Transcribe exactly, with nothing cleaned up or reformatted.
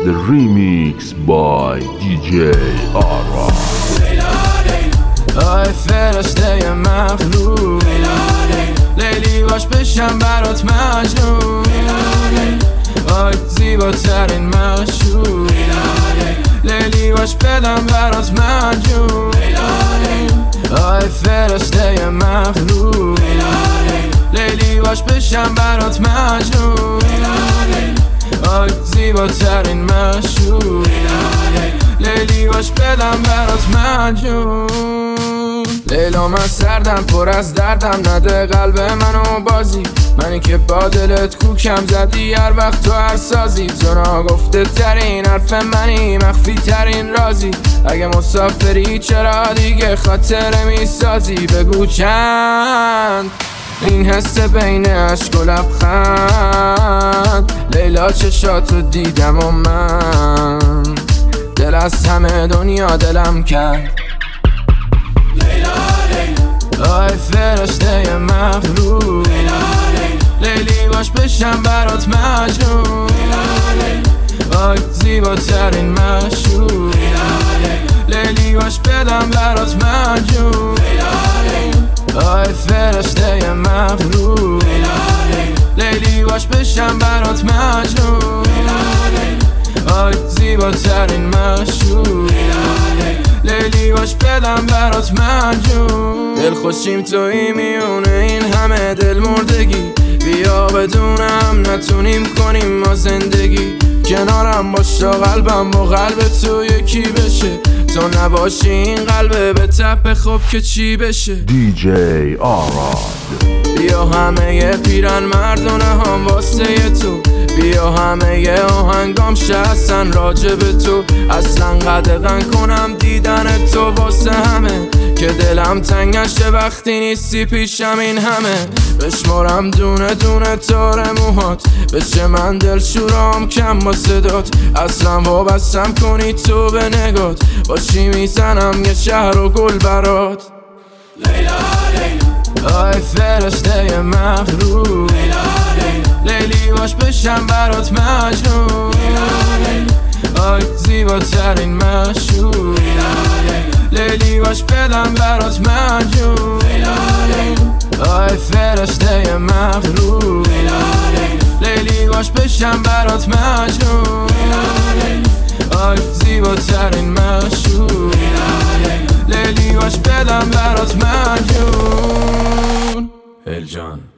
The remix by دی جی آرا. آی فرشته مغرور، لیلی باش بشم برات مجنون. آی زیباترین مشهور، لیلی باش بدم برات مجنون. آی فرشته مغرور، لیلی باش بشم برات مجنون. آی زیباترین مشهور، لیلی باش بدم برات مجنون. لیلا من سردم پر از دردم، نده قلب منو بازی. منی که با دلت کوکم زدی هر وقت تو هر سازی. تو ناگفته ترین حرف منی، مخفی ترین رازی. اگه مسافری چرا دیگه خاطره میسازی؟ بگو چند این حس بین عشق و لبخند. لیلا چشاتو دیدم و من دل از همه دنیا دلم کند. آی فرشته مغرور، لیلی باش بشم برات مجنون. آی زیباترین مشهور، لیلی باش بدم برات مجنون. آی فرشته مغرور، لیلی باش بشم برات مجنون. آی زیباترین مشهور، لیلی باش بدم برات مجنون. دل خوشیم توی میونه این همه دل مردگی. بیا بدونم نتونیم کنیم ما زندگی. کنارم باش تا قلبم با قلب تو یکی بشه. تو نباشی این قلبه به تپ خوب که چی بشه؟ دی جی آرا. بیا همه ی پیرن مردونه هم واسه تو. بیا همه ی آهنگام شستن راجب تو. اصلا قدغن کنم دیدن تو واسه همه که دلم تنگشه وقتی نیستی پیشم. این همه بشمارم دونه دونه تار موهات، بشه من دل شورام کم با صدات. اصلا وابستم کنی تو به نگات، باشی میزنم یه شهر و گل برات. لیلا لیلا آی فرشته مغرور، لیلی باش بشم برات مجنون. آی زیباترین مشهور، لیلی باش بدم برات مجنون. آی فرشته مغرور، لیلی باش بشم برات مجنون. آی زیباترین مشهور، لیلی باش بدم برات مجنون. الجان.